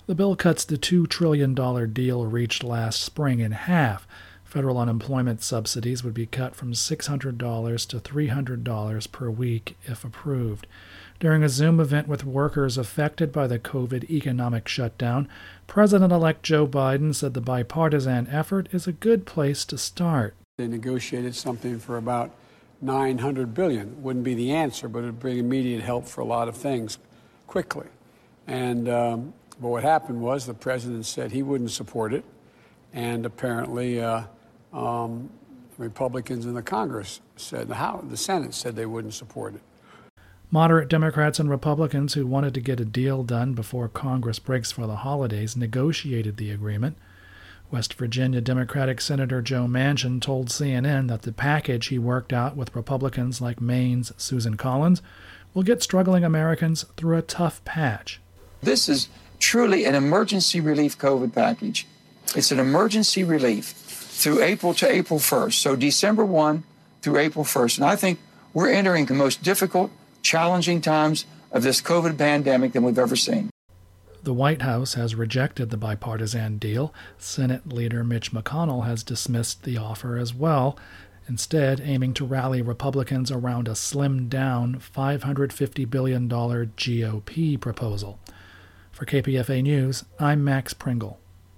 The bill cuts the $2 trillion deal reached last spring in half. Federal unemployment subsidies would be cut from $600 to $300 per week if approved. During a Zoom event with workers affected by the COVID economic shutdown, President-elect Joe Biden said the bipartisan effort is a good place to start. They negotiated something for about $900 billion. Wouldn't be the answer, but it would bring immediate help for a lot of things quickly. And but what happened was the president said he wouldn't support it, and apparently Republicans in the Congress said, the Senate said they wouldn't support it. Moderate Democrats and Republicans who wanted to get a deal done before Congress breaks for the holidays negotiated the agreement. West Virginia Democratic Senator Joe Manchin told CNN that the package he worked out with Republicans like Maine's Susan Collins will get struggling Americans through a tough patch. This is truly an emergency relief COVID package. It's an emergency relief through April to April 1st, so December 1 through April 1st. And I think we're entering the most difficult, challenging times of this COVID pandemic than we've ever seen. The White House has rejected the bipartisan deal. Senate Leader Mitch McConnell has dismissed the offer as well, instead aiming to rally Republicans around a slimmed-down $550 billion GOP proposal. For KPFA News, I'm Max Pringle.